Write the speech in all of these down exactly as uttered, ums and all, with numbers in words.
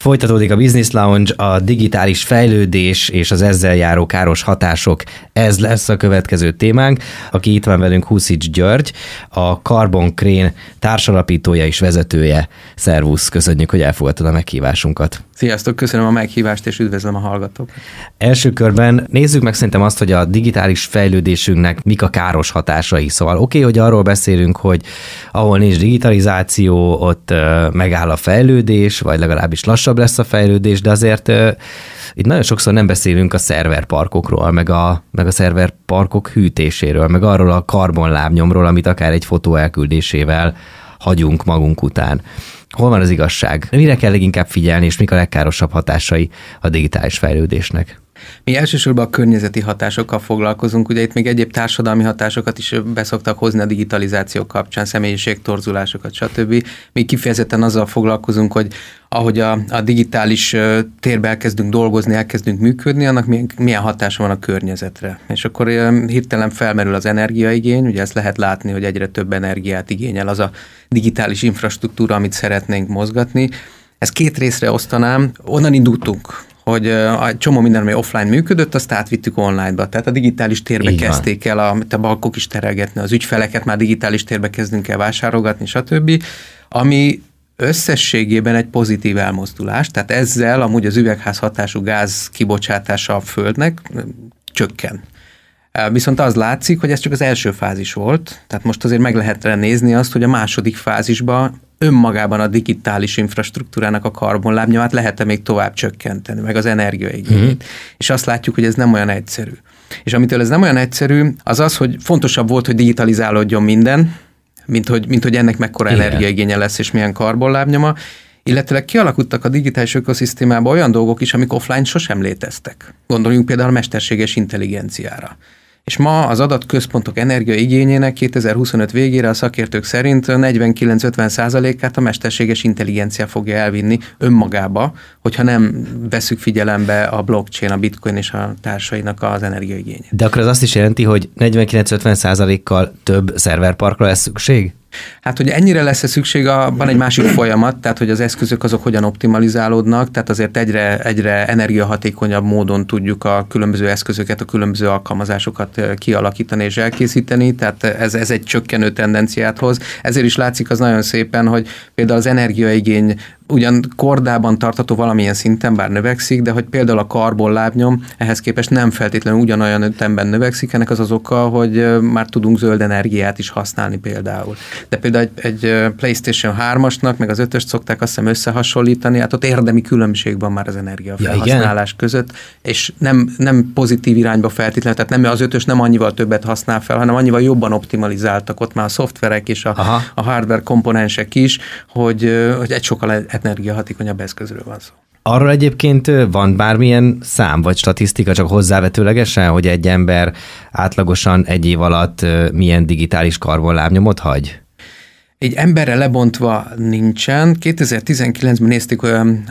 Folytatódik a Business Lounge, a digitális fejlődés és az ezzel járó káros hatások. Ez lesz a következő témánk. Aki itt van velünk, Huszics György, a Carbon Crane társalapítója és vezetője. Szervusz, köszönjük, hogy elfogadtad a meghívásunkat. Sziasztok, köszönöm a meghívást, és üdvözlöm a hallgatókat. Első körben nézzük meg szerintem azt, hogy a digitális fejlődésünknek mik a káros hatásai. Szóval oké, okay, hogy arról beszélünk, hogy ahol nincs digitalizáció, ott uh, megáll a fejlődés, vagy legalábbis lassabb lesz a fejlődés, de azért uh, itt nagyon sokszor nem beszélünk a szerverparkokról, meg a, meg a szerverparkok hűtéséről, meg arról a karbonlábnyomról, amit akár egy fotó elküldésével hagyunk magunk után. Hol van az igazság? Mire kell leginkább figyelni, és mik a legkárosabb hatásai a digitális fejlődésnek? Mi elsősorban a környezeti hatásokkal foglalkozunk, ugye itt még egyéb társadalmi hatásokat is beszoktak hozni a digitalizáció kapcsán, személyiségtorzulásokat, stb. Mi kifejezetten azzal foglalkozunk, hogy ahogy a, a digitális térbe elkezdünk dolgozni, elkezdünk működni, annak milyen, milyen hatása van a környezetre. És akkor hirtelen felmerül az energiaigény, ugye ezt lehet látni, hogy egyre több energiát igényel az a digitális infrastruktúra, amit szeretnénk mozgatni. Ezt két részre osztanám, onnan indultunk, hogy a csomó minden, ami offline működött, azt átvittük online-ba. Tehát a digitális térbe Igen. kezdték el a, a bankok is terelgetni, az ügyfeleket már digitális térbe kezdünk el vásárolgatni, stb. Ami összességében egy pozitív elmozdulás, tehát ezzel amúgy az üvegházhatású gáz kibocsátása a Földnek csökken. Viszont az látszik, hogy ez csak az első fázis volt, tehát most azért meg lehet nézni azt, hogy a második fázisban önmagában a digitális infrastruktúrának a karbonlábnyomát lehet-e még tovább csökkenteni, meg az energiaigényét. Mm. És azt látjuk, hogy ez nem olyan egyszerű. És amitől ez nem olyan egyszerű, az az, hogy fontosabb volt, hogy digitalizálódjon minden, mint hogy, mint hogy ennek mekkora Igen. energiaigénye lesz, és milyen karbonlábnyoma, illetve kialakultak a digitális ökoszisztémában olyan dolgok is, amik offline sosem léteztek. Gondoljunk például a mesterséges intelligenciára. És ma az adatközpontok energiaigényének kétezer-huszonöt végére a szakértők szerint negyvenkilenc-ötven százalékát a mesterséges intelligencia fogja elvinni önmagába, hogyha nem veszük figyelembe a blockchain, a bitcoin és a társainak az energiaigényét. De akkor az azt is jelenti, hogy negyvenkilenc-ötven százalékkal több szerverparkra lesz szükség? Hát, hogy ennyire lesz-e szükség, a, van egy másik folyamat, tehát, hogy az eszközök azok hogyan optimalizálódnak, tehát azért egyre, egyre energiahatékonyabb módon tudjuk a különböző eszközöket, a különböző alkalmazásokat kialakítani és elkészíteni, tehát ez, ez egy csökkenő tendenciát hoz. Ezért is látszik az nagyon szépen, hogy például az energiaigény ugyan kordában tartható valamilyen szinten, bár növekszik, de hogy például a karbonlábnyom ehhez képest nem feltétlenül ugyanolyan ütemben növekszik, ennek az az oka, hogy már tudunk zöld energiát is használni például. De például egy, egy PlayStation hármasnak, meg az ötöst szokták azt hiszem összehasonlítani, hát ott érdemi különbség van már az energiafelhasználás ja, között, és nem, nem pozitív irányba feltétlenül, tehát nem az ötös nem annyival többet használ fel, hanem annyival jobban optimalizáltak ott már a szoftverek és a, a hardware komponensek is, hogy, hogy egy sokkal energiahatékonyabb eszközről van szó. Arról egyébként van bármilyen szám vagy statisztika, csak hozzávetőlegesen, hogy egy ember átlagosan egy év alatt milyen digitális karbonlábnyomot hagy? Egy emberre lebontva nincsen. kétezer-tizenkilencben néztük,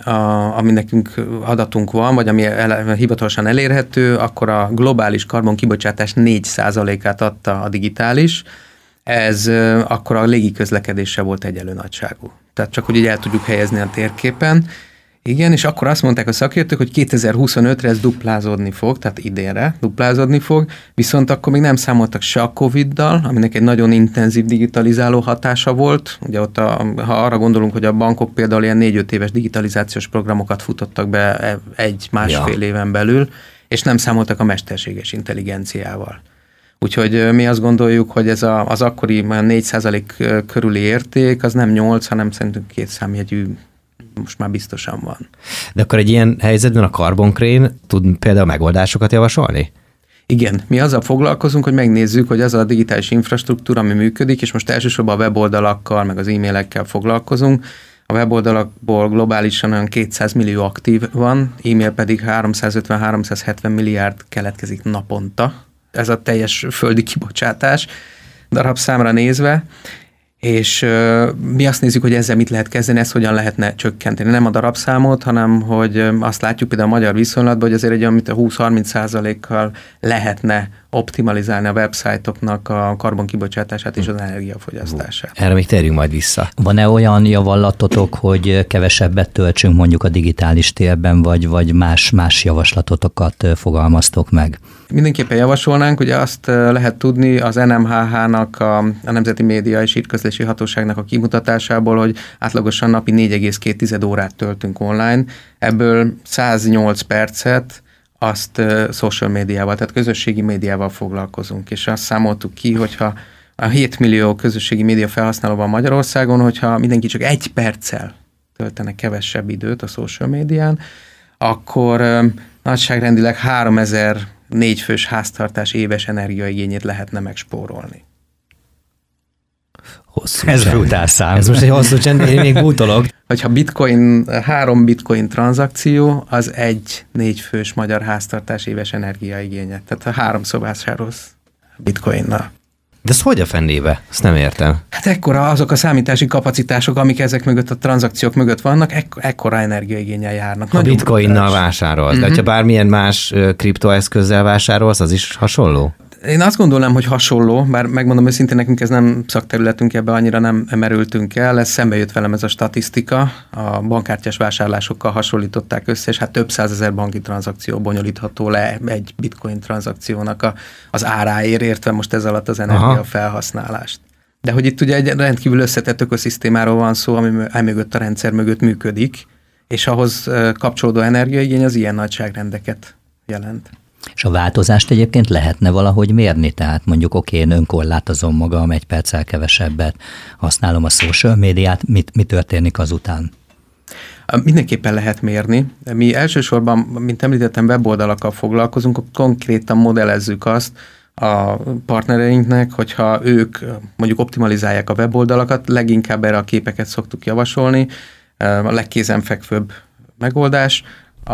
ami nekünk adatunk van, vagy ami el, hivatalosan elérhető, akkor a globális karbonkibocsátás négy százalékát adta a digitális. Ez akkor a légiközlekedéssel volt egyenlő nagyságú. Tehát csak, hogy így el tudjuk helyezni a térképen. Igen, és akkor azt mondták a szakértők, hogy kétezer-huszonötre ez duplázódni fog, tehát idénre duplázódni fog, viszont akkor még nem számoltak se a Coviddal, aminek egy nagyon intenzív digitalizáló hatása volt. Ugye ott, a, ha arra gondolunk, hogy a bankok például ilyen négy-öt éves digitalizációs programokat futottak be egy-másfél ja. éven belül, és nem számoltak a mesterséges intelligenciával. Úgyhogy mi azt gondoljuk, hogy ez a, az akkori négy százalék körüli érték, az nem nyolc, hanem szerintünk két számjegyű most már biztosan van. De akkor egy ilyen helyzetben a Carbon Crane tud például megoldásokat javasolni? Igen, mi azzal foglalkozunk, hogy megnézzük, hogy az a digitális infrastruktúra, ami működik, és most elsősorban a weboldalakkal, meg az e-mailekkel foglalkozunk. A weboldalakból globálisan olyan kétszáz millió aktív van, e-mail pedig háromszázötven-háromszázhetven milliárd keletkezik naponta. Ez a teljes földi kibocsátás darabszámra nézve. és mi azt nézzük, hogy ezzel mit lehet kezdeni, ezt hogyan lehetne csökkenteni. Nem a darabszámot, hanem hogy azt látjuk például a magyar viszonylatban, hogy azért egy olyan, mint a húsz-harminc százalékkal lehetne optimalizálni a websájtoknak a karbonkibocsátását és az energiafogyasztását. Erre még térjünk majd vissza. Van-e olyan javaslatotok, hogy kevesebbet töltsünk mondjuk a digitális térben, vagy, vagy más, más javaslatotokat fogalmaztok meg? Mindenképpen javasolnánk, ugye azt lehet tudni az en em há há-nak, a, a Nemzeti Média és Hírközlési Hatóságnak a kimutatásából, hogy átlagosan napi négy egész két órát töltünk online, ebből száznyolc percet azt uh, social médiával, tehát közösségi médiával foglalkozunk, és azt számoltuk ki, hogyha a hét millió közösségi média felhasználó van Magyarországon, hogyha mindenki csak egy perccel töltene kevesebb időt a social médián, akkor um, nagyságrendileg háromezer négyfős háztartás éves energiaigényét lehetne megspórolni. Hosszú Ez brutál szám. Ez most egy hosszú csend, én még bútolok. Hogyha bitcoin, három bitcoin tranzakció, az egy négyfős magyar háztartás éves energiaigénye. Tehát a három szobásához bitcoinnal. De ez hogy a fennébe? Ezt nem értem. Hát ekkora azok a számítási kapacitások, amik ezek mögött a tranzakciók mögött vannak, ek- ekkora energiaigénnyel járnak. A bitcoinnal vásárolsz, uh-huh. de ha bármilyen más kriptoeszközzel vásárolsz, az is hasonló? Én azt gondolom, hogy hasonló, bár megmondom őszintén, nekünk ez nem szakterületünk, ebbe annyira nem merültünk el, ez szembe jött velem ez a statisztika, a bankkártyás vásárlásokkal hasonlították össze, és hát több százezer banki tranzakció bonyolítható le egy bitcoin tranzakciónak a, az áráért, értve most ez alatt az energiafelhasználást. De hogy itt ugye egy rendkívül összetett ökoszisztémáról van szó, ami emögött a rendszer mögött működik, és ahhoz kapcsolódó energiaigény az ilyen nagyságrendeket jelent. És a változást egyébként lehetne valahogy mérni, tehát mondjuk oké, én önkorlátozom magam, egy perccel kevesebbet használom a social médiát, mit, mi történik azután? Mindenképpen lehet mérni. Mi elsősorban, mint említettem, weboldalakkal foglalkozunk, konkrétan modellezzük azt a partnereinknek, hogyha ők mondjuk optimalizálják a weboldalakat, leginkább erre a képeket szoktuk javasolni, a legkézenfekvőbb megoldás,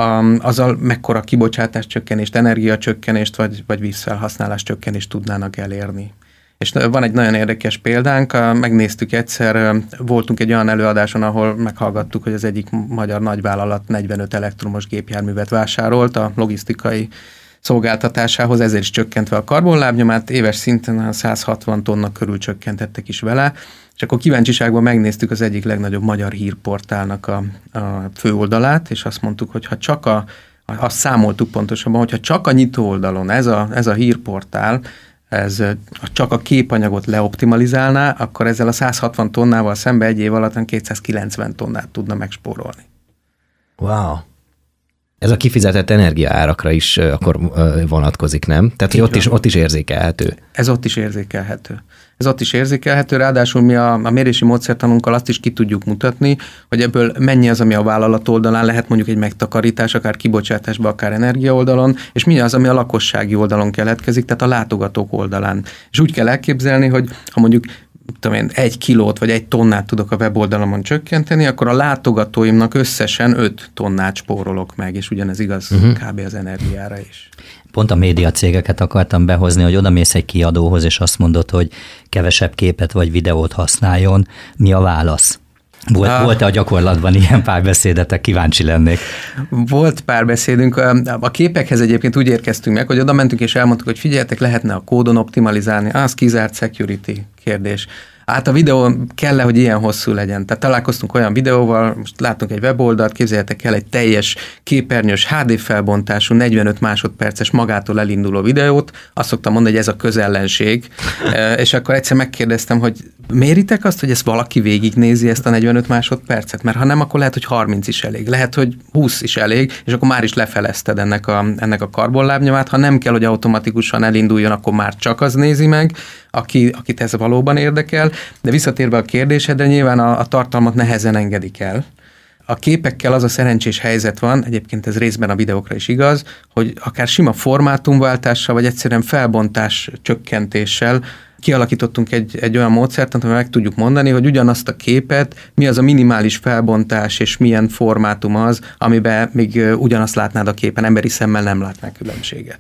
azzal mekkora kibocsátás csökkenést, energiacsökkenést vagy, vagy vízfelhasználás csökkenést tudnának elérni. És van egy nagyon érdekes példánk, megnéztük egyszer, voltunk egy olyan előadáson, ahol meghallgattuk, hogy az egyik magyar nagyvállalat negyvenöt elektromos gépjárművet vásárolt a logisztikai szolgáltatásához, ezért is csökkentve a karbonlábnyomát, éves szinten száz hatvan tonna körül csökkentettek is vele, és akkor kíváncsiságban megnéztük az egyik legnagyobb magyar hírportálnak a, a főoldalát, és azt mondtuk, hogy ha csak a, azt számoltuk pontosabban, hogyha csak a nyitó oldalon ez a, ez a hírportál, ez csak a képanyagot leoptimalizálná, akkor ezzel a száz hatvan tonnával szembe egy év alatt kétszázkilencven tonnát tudna megspórolni. Wow! Ez a kifizetett energiaárakra is akkor vonatkozik, nem? Tehát, hogy ott is, ott is érzékelhető. Ez ott is érzékelhető. Ez ott is érzékelhető, ráadásul mi a, a mérési módszertanunkkal azt is ki tudjuk mutatni, hogy ebből mennyi az, ami a vállalat oldalán lehet mondjuk egy megtakarítás, akár kibocsátásban, akár energia oldalon, és mi az, ami a lakossági oldalon keletkezik, tehát a látogatók oldalán. És úgy kell elképzelni, hogy ha mondjuk tudom én, egy kilót vagy egy tonnát tudok a weboldalamon csökkenteni, akkor a látogatóimnak összesen öt tonnát spórolok meg, és ugyanez igaz uh-huh. kb. Az energiára is. Pont a média cégeket akartam behozni, hogy odamész egy kiadóhoz, és azt mondod, hogy kevesebb képet vagy videót használjon. Mi a válasz? Volt, a... Volt-e a gyakorlatban ilyen párbeszédetek? Kíváncsi lennék. Volt párbeszédünk. A képekhez egyébként úgy érkeztünk meg, hogy oda mentünk és elmondtuk, hogy figyeljetek, lehetne a kódon optimalizálni. Az kizárt security kérdés. Hát a videó kell-e, hogy ilyen hosszú legyen? Tehát találkoztunk olyan videóval, most látunk egy weboldalt, képzeljetek el egy teljes képernyős há dé felbontású negyvenöt másodperces magától elinduló videót, azt szoktam mondani, hogy ez a közellenség, és akkor egyszer megkérdeztem, hogy méritek azt, hogy ezt valaki végignézi, ezt a negyvenöt másodpercet? Mert ha nem, akkor lehet, hogy harminc is elég, lehet, hogy húsz is elég, és akkor már is lefelezted ennek a, ennek a karbonlábnyomát. Ha nem kell, hogy automatikusan elinduljon, akkor már csak az nézi meg, aki, akit ez valóban érdekel. De visszatérve a kérdésedre, nyilván a, a tartalmat nehezen engedik el. A képekkel az a szerencsés helyzet van, egyébként ez részben a videókra is igaz, hogy akár sima formátumváltással, vagy egyszerűen felbontás csökkentéssel kialakítottunk egy, egy olyan módszert, amivel meg tudjuk mondani, hogy ugyanazt a képet, mi az a minimális felbontás, és milyen formátum az, amiben még ugyanazt látnád a képen, emberi szemmel nem látnál különbséget.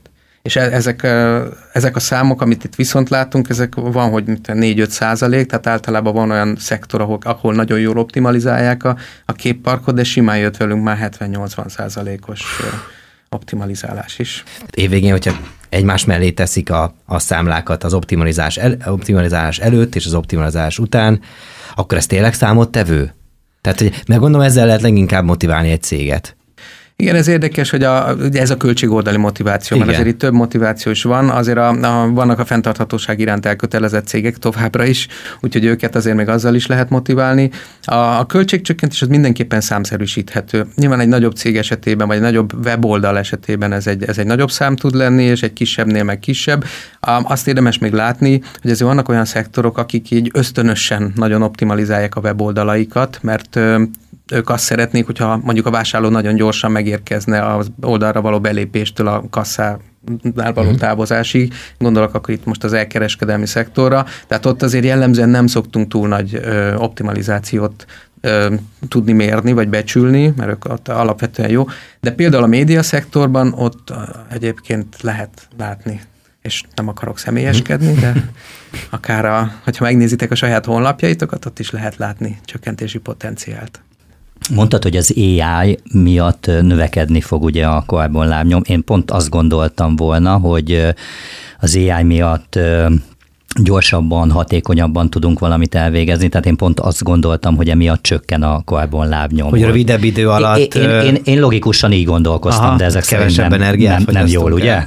és ezek, ezek a számok, amit itt viszont látunk, ezek van, hogy négy-öt százalék, tehát általában van olyan szektor, ahol, ahol nagyon jól optimalizálják a, a képparkot, de simán jött velünk már hetven-nyolcvan százalékos optimalizálás is. Évvégén, hogyha egymás mellé teszik a, a számlákat az optimalizás, el, optimalizálás előtt és az optimalizálás után, akkor ez tényleg számottevő? Tehát, hogy meg gondolom, ezzel lehet leginkább motiválni egy céget. Igen, ez érdekes, hogy a, ugye ez a költségoldali motiváció, igen. Mert azért itt több motiváció is van, azért a, a, vannak a fenntarthatóság iránt elkötelezett cégek továbbra is, úgyhogy őket azért még azzal is lehet motiválni. A, a költségcsökkentés az mindenképpen számszerűsíthető. Nyilván egy nagyobb cég esetében, vagy egy nagyobb weboldal esetében ez egy, ez egy nagyobb szám tud lenni, és egy kisebbnél meg kisebb. Azt érdemes még látni, hogy azért vannak olyan szektorok, akik így ösztönösen nagyon optimalizálják a weboldalaikat, mert ők azt szeretnék, hogyha mondjuk a vásárló nagyon gyorsan megérkezne az oldalra való belépéstől a kasszánál való távozásig, gondolok akkor itt most az elkereskedelmi szektorra, tehát ott azért jellemzően nem szoktunk túl nagy ö, optimalizációt ö, tudni mérni, vagy becsülni, mert ők ott alapvetően jó, de például a média szektorban ott egyébként lehet látni, és nem akarok személyeskedni, de akár, a, hogyha megnézitek a saját honlapjaitokat, ott is lehet látni csökkentési potenciált. Mondtad, hogy az á i miatt növekedni fog ugye a karbonlábnyom. Én pont azt gondoltam volna, hogy az á i miatt gyorsabban, hatékonyabban tudunk valamit elvégezni, tehát én pont azt gondoltam, hogy emiatt csökken a karbonlábnyom. Hogy rövidebb idő alatt... Én, én, én, én logikusan így gondolkoztam, aha, de ezek szerint nem, nem, nem jól, ugye?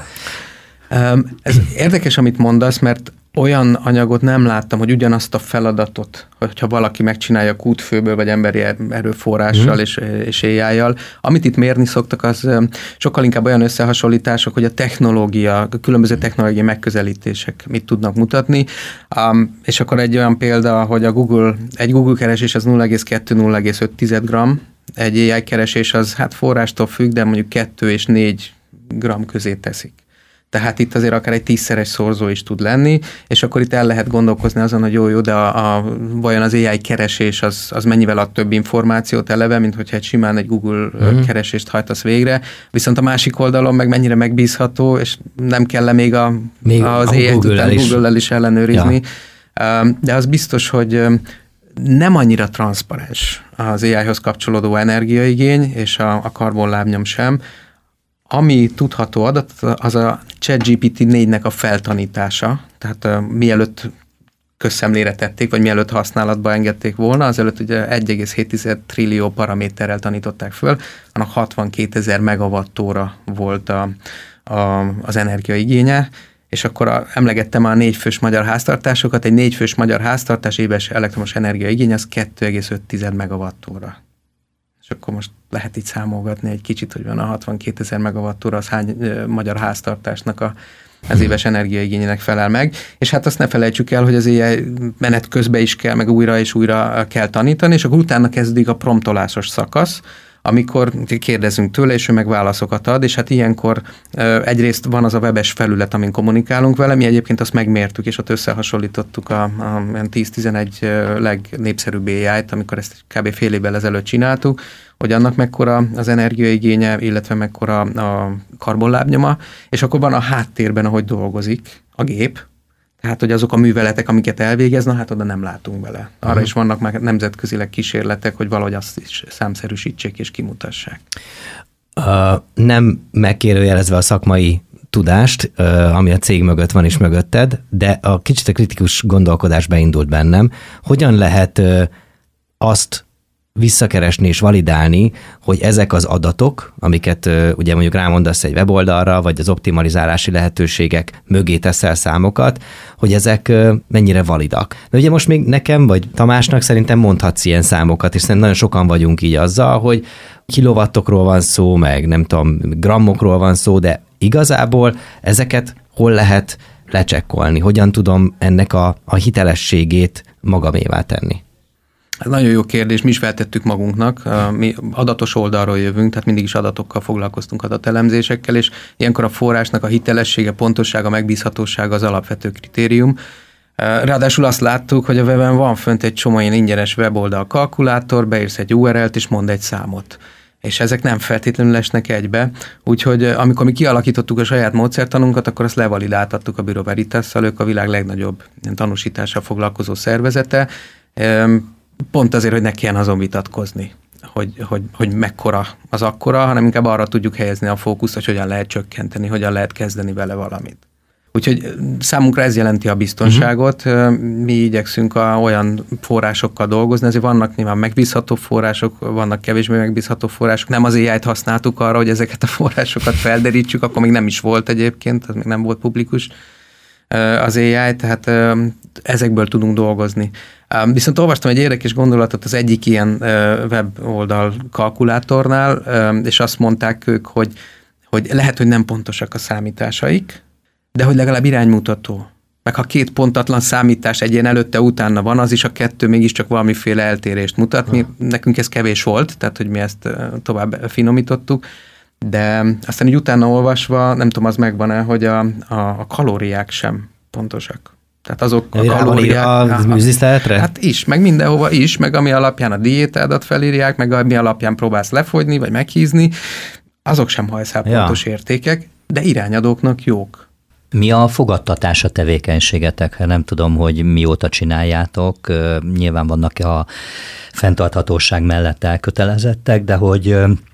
Ez érdekes, amit mondasz, mert olyan anyagot nem láttam, hogy ugyanazt a feladatot, hogyha valaki megcsinálja kútfőből, vagy emberi erőforrással mm. és, és á i-jal. Amit itt mérni szoktak, az sokkal inkább olyan összehasonlítások, hogy a technológia, a különböző technológiai megközelítések mit tudnak mutatni. Um, és akkor egy olyan példa, hogy a Google, egy Google keresés az nulla egész kettő nulla egész öt gramm, egy á i keresés az hát forrástól függ, de mondjuk kettő és négy gramm közé teszik. Tehát itt azért akár egy tízszeres szorzó is tud lenni, és akkor itt el lehet gondolkozni azon, hogy jó-jó, de a, a, vajon az á i keresés az, az mennyivel ad több információt eleve, mint hogyha egy simán egy Google mm. keresést hajtasz végre. Viszont a másik oldalon meg mennyire megbízható, és nem kell még, a, még az á i után Google-el is ellenőrizni. Ja. De az biztos, hogy nem annyira transzparens az á i-hoz kapcsolódó energiaigény, és a, a karbonlábnyom sem. Ami tudható adat, az a ChatGPT négynek a feltanítása, tehát uh, mielőtt közszemlére tették, vagy mielőtt használatba engedték volna, azelőtt ugye egy egész hét trillió paraméterrel tanították föl, annak hatvankétezer megawattóra volt a, a, az energiaigénye, és akkor a, emlegettem a négyfős magyar háztartásokat, egy négyfős magyar háztartás éves elektromos energiaigény az kettő egész öt megawattóra. És akkor most lehet így számolgatni egy kicsit, hogy van a hatvankétezer megawattóra, az hány e, magyar háztartásnak a, az éves energiaigényének felel meg. És hát azt ne felejtsük el, hogy az á i menet közben is kell, meg újra és újra kell tanítani, és akkor utána kezdődik a promptolásos szakasz, amikor kérdezünk tőle, és ő meg válaszokat ad, és hát ilyenkor egyrészt van az a webes felület, amin kommunikálunk vele, mi egyébként azt megmértük, és ott összehasonlítottuk a, a tíz-tizenegy legnépszerűbb á i-t, amikor ezt kb. Fél évvel ezelőtt csináltuk, hogy annak mekkora az energiaigénye, illetve mekkora a karbonlábnyoma, és akkor van a háttérben, ahogy dolgozik a gép, tehát, hogy azok a műveletek, amiket elvégez, na hát oda nem látunk bele. Arra uh-huh. is vannak már nemzetközileg kísérletek, hogy valahogy azt is számszerűsítsék és kimutassák. Uh, nem megkérdőjelezve a szakmai tudást, uh, ami a cég mögött van és mögötted, de a kicsit a kritikus gondolkodás beindult bennem. Hogyan lehet uh, azt visszakeresni és validálni, hogy ezek az adatok, amiket uh, ugye mondjuk rámondasz egy weboldalra, vagy az optimalizálási lehetőségek mögé teszel számokat, hogy ezek uh, mennyire validak. De ugye most még nekem, vagy Tamásnak szerintem mondhatsz ilyen számokat, és szerintem nagyon sokan vagyunk így azzal, hogy kilowattokról van szó, meg nem tudom, grammokról van szó, de igazából ezeket hol lehet lecsekkolni? Hogyan tudom ennek a, a hitelességét magamévá tenni? Ez nagyon jó kérdés, mi is feltettük magunknak, mi adatos oldalról jövünk, tehát mindig is adatokkal foglalkoztunk, adatelemzésekkel, és ilyenkor a forrásnak a hitelessége, pontossága, megbízhatósága az alapvető kritérium. Ráadásul azt láttuk, hogy a weben van fönt egy csomó ilyen ingyenes weboldal kalkulátor, beírsz egy u er el-t és mond egy számot. És ezek nem feltétlenül esnek egybe, úgyhogy amikor mi kialakítottuk a saját módszertanunkat, akkor azt levalidáltattuk a Bureau Veritasszal, ők a világ legnagyobb tanúsítással foglalkozó szervezete, pont azért, hogy ne kelljen azon vitatkozni, hogy, hogy, hogy mekkora az akkora, hanem inkább arra tudjuk helyezni a fókuszt, hogy hogyan lehet csökkenteni, hogyan lehet kezdeni vele valamit. Úgyhogy számunkra ez jelenti a biztonságot, uh-huh. Mi igyekszünk a, olyan forrásokkal dolgozni, ezért vannak nyilván megbízható források, vannak kevésbé megbízható források, nem az á i-t használtuk arra, hogy ezeket a forrásokat felderítsük, akkor még nem is volt egyébként, az még nem volt publikus az á i, tehát ezekből tudunk dolgozni. Viszont olvastam egy érdekes gondolatot az egyik ilyen weboldal kalkulátornál, és azt mondták ők, hogy, hogy lehet, hogy nem pontosak a számításaik, de hogy legalább iránymutató. Meg ha két pontatlan számítás egy ilyen előtte-utána van, az is a kettő mégiscsak valamiféle eltérést mutat. Mi, nekünk ez kevés volt, tehát hogy mi ezt tovább finomítottuk, de aztán így utána olvasva, nem tudom, az megvan-e, hogy a, a, a kalóriák sem pontosak. Tehát azok a kalóriák... A műziszteletre? Hát is, meg mindenhova is, meg ami alapján a diétádat felírják, meg ami alapján próbálsz lefogyni, vagy meghízni, azok sem hajszálpontos ja. értékek, de irányadóknak jók. Mi a fogadtatás a tevékenységetekre? Nem tudom, hogy mióta csináljátok. Nyilván vannak a fenntarthatóság mellett elkötelezettek, de hogy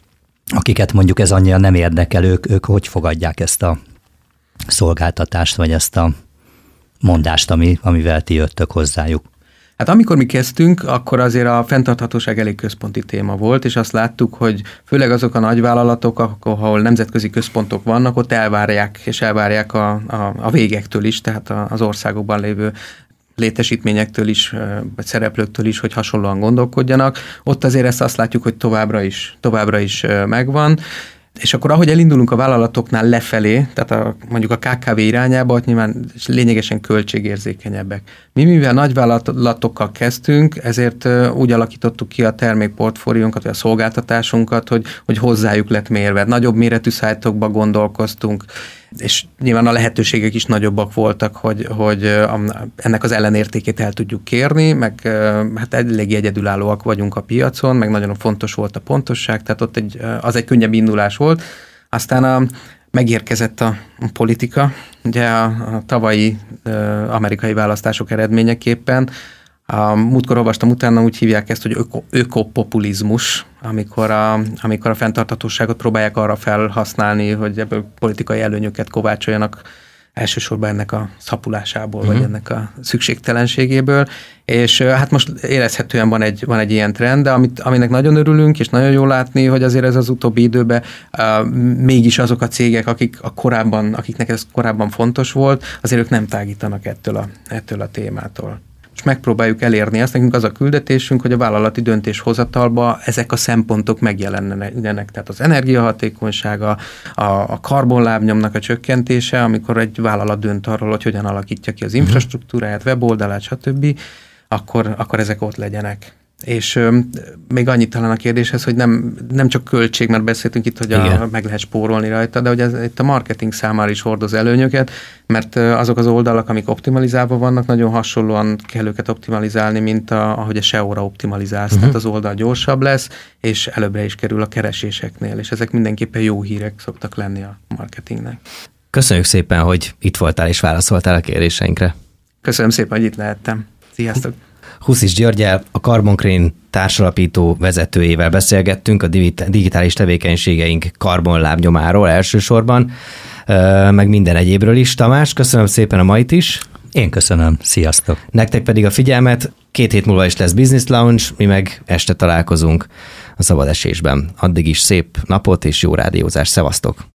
akiket mondjuk ez annyira nem érdekel, ők, ők hogy fogadják ezt a szolgáltatást, vagy ezt a mondást, ami, amivel ti jöttök hozzájuk? Hát amikor mi kezdtünk, akkor azért a fenntarthatóság elég központi téma volt, és azt láttuk, hogy főleg azok a nagyvállalatok, ahol nemzetközi központok vannak, ott elvárják, és elvárják a, a, a végektől is, tehát az országokban lévő létesítményektől is, vagy szereplőktől is, hogy hasonlóan gondolkodjanak. Ott azért ezt azt látjuk, hogy továbbra is, továbbra is megvan. És akkor ahogy elindulunk a vállalatoknál lefelé, tehát a, mondjuk a ká ká vé irányába, ott nyilván lényegesen költségérzékenyebbek. Mi mivel nagyvállalatokkal kezdtünk, ezért úgy alakítottuk ki a termékportfóliónkat, vagy a szolgáltatásunkat, hogy, hogy hozzájuk lett mérve. Nagyobb méretű szájtokba gondolkoztunk, és nyilván a lehetőségek is nagyobbak voltak, hogy, hogy ennek az ellenértékét el tudjuk kérni, meg hát elég egyedülállóak vagyunk a piacon, meg nagyon fontos volt a pontosság, tehát ott egy, az egy könnyebb indulás volt. Aztán a, megérkezett a, a politika, ugye a, a tavalyi a, amerikai választások eredményeképpen. A, múltkor olvastam utána, úgy hívják ezt, hogy öko, ökopopulizmus, amikor a, amikor a fenntarthatóságot próbálják arra felhasználni, hogy ebből politikai előnyöket kovácsoljanak, elsősorban ennek a szapulásából, uh-huh. vagy ennek a szükségtelenségéből, és hát most érezhetően van egy, van egy ilyen trend, de amit, aminek nagyon örülünk, és nagyon jól látni, hogy azért ez az utóbbi időben uh, mégis azok a cégek, akik a korábban, akiknek ez korábban fontos volt, azért ők nem tágítanak ettől a, ettől a témától. És megpróbáljuk elérni azt, nekünk az a küldetésünk, hogy a vállalati döntéshozatalba ezek a szempontok megjelenjenek. Tehát az energiahatékonysága, a, a karbonlábnyomnak a csökkentése, amikor egy vállalat dönt arról, hogy hogyan alakítja ki az infrastruktúráját, weboldalát, stb., akkor, akkor ezek ott legyenek. És ö, még annyit talán a kérdéshez, hogy nem, nem csak költség, mert beszéltünk itt, hogy a, meg lehet spórolni rajta, de hogy ez itt a marketing számára is hordoz előnyöket, mert azok az oldalak, amik optimalizálva vannak, nagyon hasonlóan kell őket optimalizálni, mint a, ahogy a es e o-ra optimalizálsz, uh-huh. tehát az oldal gyorsabb lesz, és előbbre is kerül a kereséseknél, és ezek mindenképpen jó hírek szoktak lenni a marketingnek. Köszönjük szépen, hogy itt voltál és válaszoltál a kérdéseinkre. Köszönöm szépen, hogy itt lehettem. Sziasztok! Huszis Györggyel, a Carbon Crane társalapító vezetőjével beszélgettünk a digitális tevékenységeink karbonlábnyomáról elsősorban, meg minden egyébről is. Tamás, köszönöm szépen a mait is. Én köszönöm, sziasztok! Nektek pedig a figyelmet, két hét múlva is lesz Business Lounge, mi meg este találkozunk a szabad esésben. Addig is szép napot és jó rádiózást, szevasztok!